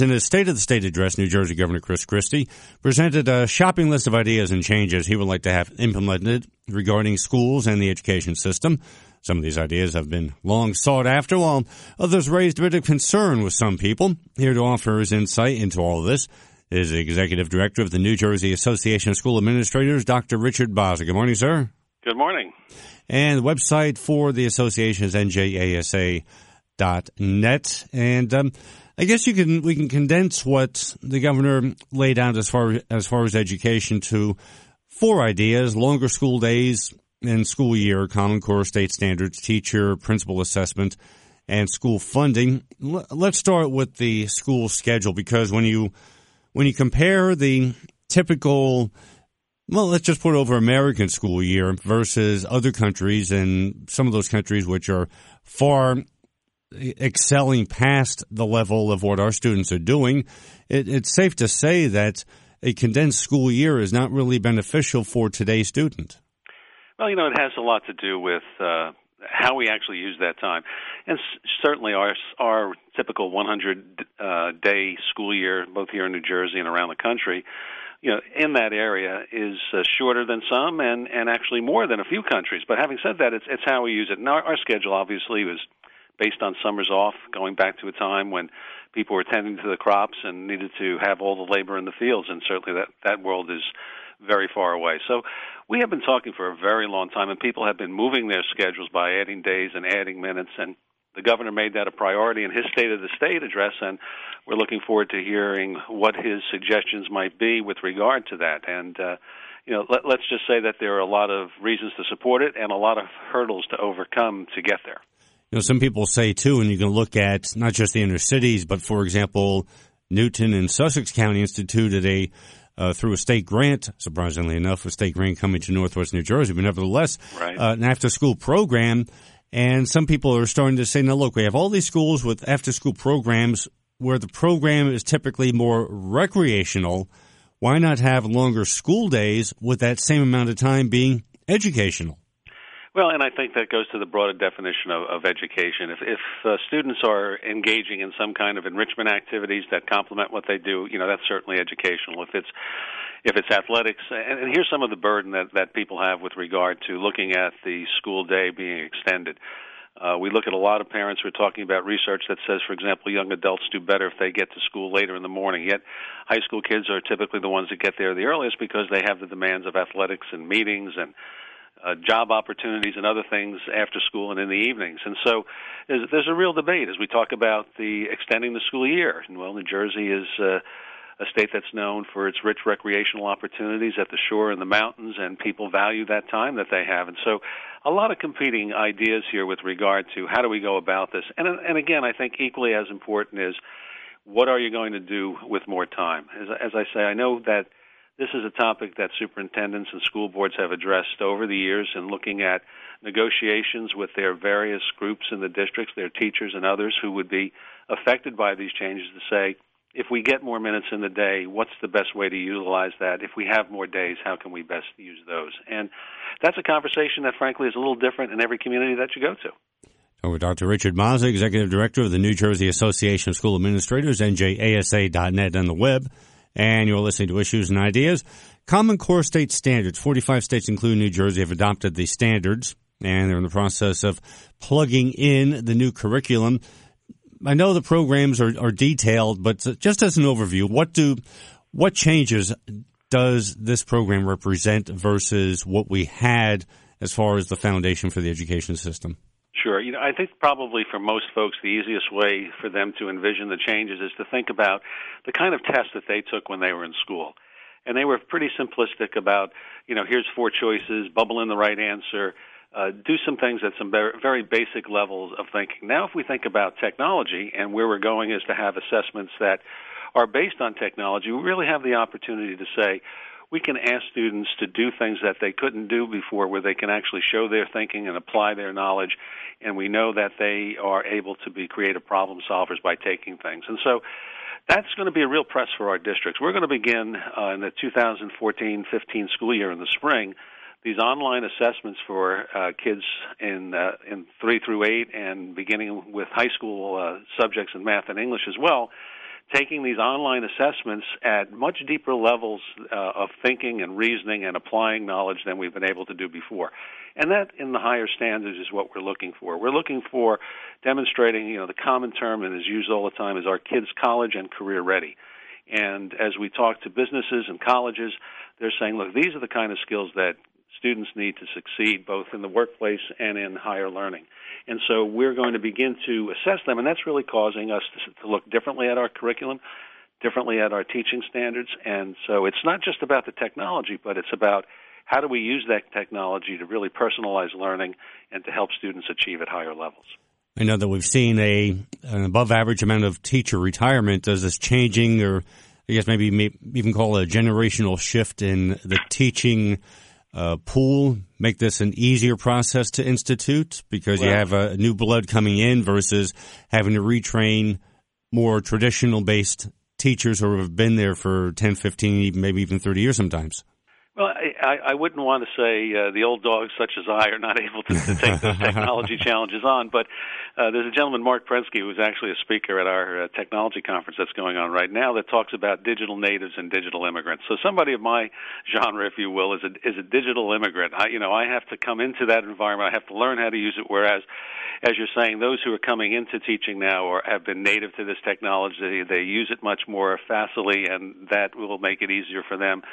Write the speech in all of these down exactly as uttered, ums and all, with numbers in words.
In his State of the State address, New Jersey Governor Chris Christie presented a shopping list of ideas and changes he would like to have implemented regarding schools and the education system. Some of these ideas have been long sought after, while others raised a bit of concern with some people. Here to offer his insight into all of this is the Executive Director of the New Jersey Association of School Administrators, Doctor Richard Bozza. Good morning, sir. Good morning. And the website for the association is N J A S A dot net. And um, I guess you can we can condense what the governor laid out as far as far as education to four ideas: longer school days and school year, Common Core state standards, teacher principal assessment, and school funding. Let's start with the school schedule, because when you when you compare the typical, well, let's just put it over American school year versus other countries, and some of those countries which are far excelling past the level of what our students are doing, it, it's safe to say that a condensed school year is not really beneficial for today's student. Well, you know, it has a lot to do with uh, how we actually use that time. And s- certainly our our typical one hundred day school year, both here in New Jersey and around the country, you know, in that area is uh, shorter than some and, and actually more than a few countries. But having said that, it's, it's how we use it. And our, our schedule obviously was based on summers off, going back to a time when people were tending to the crops and needed to have all the labor in the fields, and certainly that, that world is very far away. So we have been talking for a very long time, and people have been moving their schedules by adding days and adding minutes, and the governor made that a priority in his State of the State address, and we're looking forward to hearing what his suggestions might be with regard to that. And, uh, you know, let, let's just say that there are a lot of reasons to support it and a lot of hurdles to overcome to get there. You know, some people say, too, and you can look at not just the inner cities, but, for example, Newton and Sussex County instituted a Uh, through a state grant, surprisingly enough, a state grant coming to Northwest New Jersey, but nevertheless, right. uh, an after-school program. And some people are starting to say, now, look, we have all these schools with after-school programs where the program is typically more recreational. Why not have longer school days with that same amount of time being educational? Well, and I think that goes to the broader definition of, of education. If, if uh, students are engaging in some kind of enrichment activities that complement what they do, you know, that's certainly educational. If it's if it's athletics, and, and here's some of the burden that, that people have with regard to looking at the school day being extended. Uh, we look at a lot of parents who are talking about research that says, for example, young adults do better if they get to school later in the morning. Yet high school kids are typically the ones that get there the earliest because they have the demands of athletics and meetings and Uh, job opportunities and other things after school and in the evenings. And so there's, there's a real debate as we talk about the extending the school year. And, well, New Jersey is uh, a state that's known for its rich recreational opportunities at the shore and the mountains, and people value that time that they have. And so a lot of competing ideas here with regard to how do we go about this. And, and again, I think equally as important is what are you going to do with more time? As, as I say, I know that this is a topic that superintendents and school boards have addressed over the years in looking at negotiations with their various groups in the districts, their teachers and others who would be affected by these changes, to say, if we get more minutes in the day, what's the best way to utilize that? If we have more days, how can we best use those? And that's a conversation that, frankly, is a little different in every community that you go to. Over Doctor Richard Bozza, Executive Director of the New Jersey Association of School Administrators, N J A S A dot net on the web. And you're listening to Issues and Ideas. Common Core state standards. forty-five states, including New Jersey, have adopted the standards, and they're in the process of plugging in the new curriculum. I know the programs are, are detailed, but just as an overview, what do what changes does this program represent versus what we had as far as the foundation for the education system? Sure. You know, I think probably for most folks the easiest way for them to envision the changes is to think about the kind of tests that they took when they were in school. And they were pretty simplistic about, you know, here's four choices, bubble in the right answer, uh, do some things at some very basic levels of thinking. Now if we think about technology and where we're going is to have assessments that are based on technology, we really have the opportunity to say, we can ask students to do things that they couldn't do before, where they can actually show their thinking and apply their knowledge, and we know that they are able to be creative problem solvers by taking things. And so that's going to be a real press for our districts. We're going to begin uh, in the two thousand fourteen fifteen school year in the spring these online assessments for uh, kids in uh, in three through eight and beginning with high school uh, subjects in math and English as well, taking these online assessments at much deeper levels uh, of thinking and reasoning and applying knowledge than we've been able to do before. And that, in the higher standards, is what we're looking for. We're looking for demonstrating, you know, the common term and is used all the time is our kids college and career ready. And as we talk to businesses and colleges, they're saying, look, these are the kind of skills that students need to succeed both in the workplace and in higher learning. And so we're going to begin to assess them, and that's really causing us to, to look differently at our curriculum, differently at our teaching standards. And so it's not just about the technology, but it's about how do we use that technology to really personalize learning and to help students achieve at higher levels. I know that we've seen a an above-average amount of teacher retirement. Is this changing, or I guess maybe, maybe even call it a generational shift in the teaching uh, pool, make this an easier process to institute because well, you have a new blood coming in versus having to retrain more traditional-based teachers who have been there for ten, fifteen, maybe even thirty years sometimes? Well, I, I wouldn't want to say uh, the old dogs such as I are not able to, to take those technology challenges on, but uh, there's a gentleman, Mark Prensky, who's actually a speaker at our uh, technology conference that's going on right now that talks about digital natives and digital immigrants. So somebody of my genre, if you will, is a, is a digital immigrant. I, you know, I have to come into that environment. I have to learn how to use it, whereas, as you're saying, those who are coming into teaching now or have been native to this technology, they use it much more facilely, and that will make it easier for them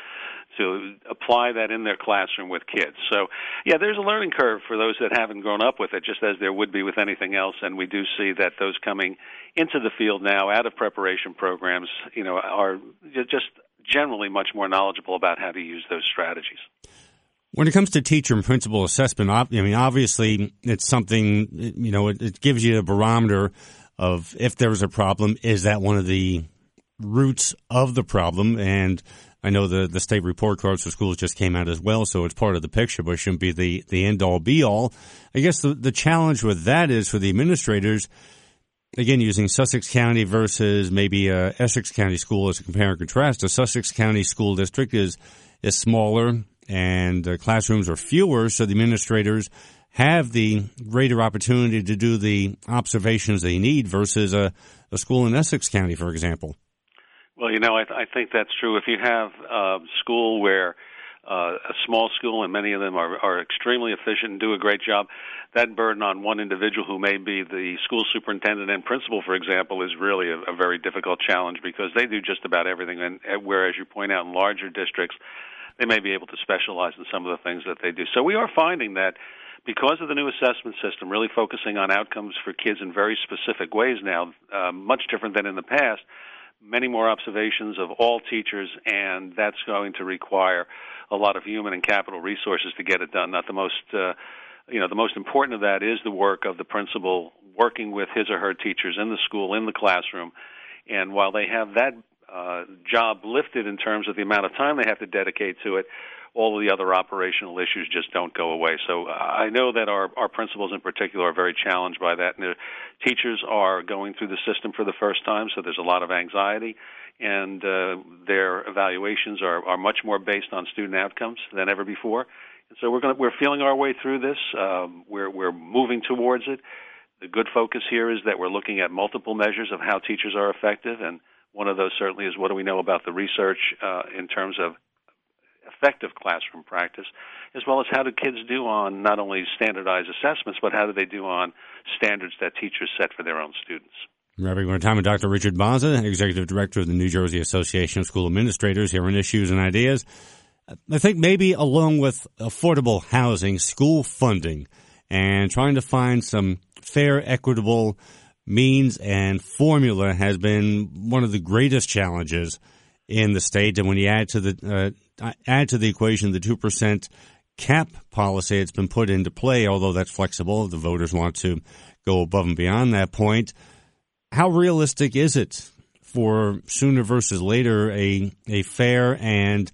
to apply that in their classroom with kids. So, yeah, there's a learning curve for those that haven't grown up with it, just as there would be with anything else, and we do see that those coming into the field now out of preparation programs, you know, are just generally much more knowledgeable about how to use those strategies. When it comes to teacher and principal assessment, I mean, obviously it's something, you know, it, it gives you a barometer of if there's a problem, is that one of the roots of the problem? And I know the, the state report cards for schools just came out as well, so it's part of the picture, but it shouldn't be the, the end-all, be-all. I guess the, the challenge with that is for the administrators, again, using Sussex County versus maybe a Essex County school as a compare and contrast. A Sussex County school district is, is smaller and the classrooms are fewer, so the administrators have the greater opportunity to do the observations they need versus a, a school in Essex County, for example. Well, you know, I, th- I think that's true. If you have a school where uh, a small school, and many of them are, are extremely efficient and do a great job, that burden on one individual who may be the school superintendent and principal, for example, is really a, a very difficult challenge because they do just about everything. And whereas you point out in larger districts, they may be able to specialize in some of the things that they do. So we are finding that because of the new assessment system, really focusing on outcomes for kids in very specific ways now, uh, much different than in the past, many more observations of all teachers, and that's going to require a lot of human and capital resources to get it done. Not the most, uh, you know, the most important of that is the work of the principal working with his or her teachers in the school, in the classroom. And while they have that uh, job lifted in terms of the amount of time they have to dedicate to it, all of the other operational issues just don't go away. So uh, I know that our, our principals in particular are very challenged by that. And the teachers are going through the system for the first time, so there's a lot of anxiety. And uh, their evaluations are, are much more based on student outcomes than ever before. And so we're going we're feeling our way through this. Um, we're, we're moving towards it. The good focus here is that we're looking at multiple measures of how teachers are effective. And one of those certainly is what do we know about the research uh, in terms of effective classroom practice, as well as how do kids do on not only standardized assessments, but how do they do on standards that teachers set for their own students. We're having our time with Doctor Richard Bozza, Executive Director of the New Jersey Association of School Administrators, here on Issues and Ideas. I think maybe along with affordable housing, school funding, and trying to find some fair, equitable means and formula has been one of the greatest challenges in the state. And when you add to the uh, add to the equation the two percent cap policy that's been put into play, although that's flexible if the voters want to go above and beyond that point, how realistic is it for sooner versus later a a fair and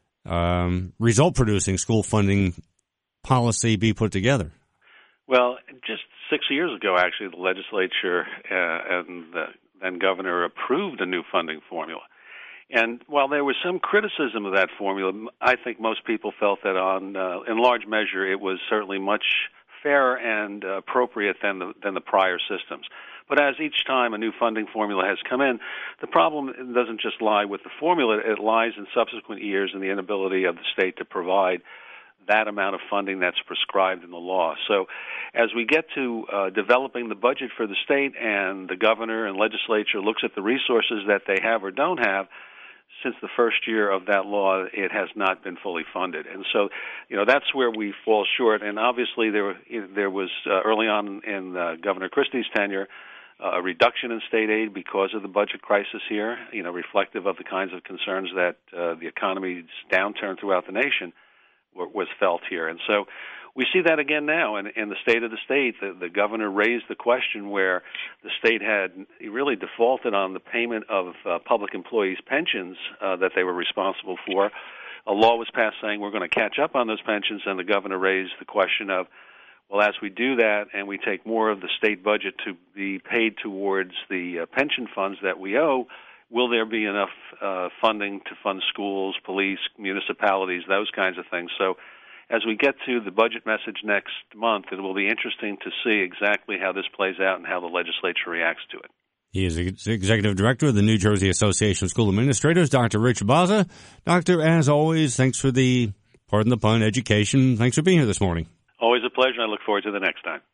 um, result-producing school funding policy be put together? Well, just six years ago, actually, the legislature uh, and the then governor approved a new funding formula. And while there was some criticism of that formula, I think most people felt that on, uh, in large measure, it was certainly much fairer and uh, appropriate than the, than the prior systems. But as each time a new funding formula has come in, the problem doesn't just lie with the formula. It lies in subsequent years in the inability of the state to provide that amount of funding that's prescribed in the law. So as we get to uh, developing the budget for the state and the governor and legislature looks at the resources that they have or don't have, since the first year of that law, it has not been fully funded. And so, you know, that's where we fall short. And obviously there, there was uh, early on in uh, Governor Christie's tenure uh, a reduction in state aid because of the budget crisis here, you know, reflective of the kinds of concerns that uh, the economy's downturn throughout the nation was felt here. And so we see that again now in, in the state of the state. The, the governor raised the question where the state had really defaulted on the payment of uh, public employees' pensions uh, that they were responsible for. A law was passed saying we're going to catch up on those pensions, and the governor raised the question of, well, as we do that and we take more of the state budget to be paid towards the uh, pension funds that we owe, will there be enough uh, funding to fund schools, police, municipalities, those kinds of things? So as we get to the budget message next month, it will be interesting to see exactly how this plays out and how the legislature reacts to it. He is the Executive Director of the New Jersey Association of School Administrators, Doctor Rich Baza. Doctor, as always, thanks for the, pardon the pun, education. Thanks for being here this morning. Always a pleasure. I look forward to the next time.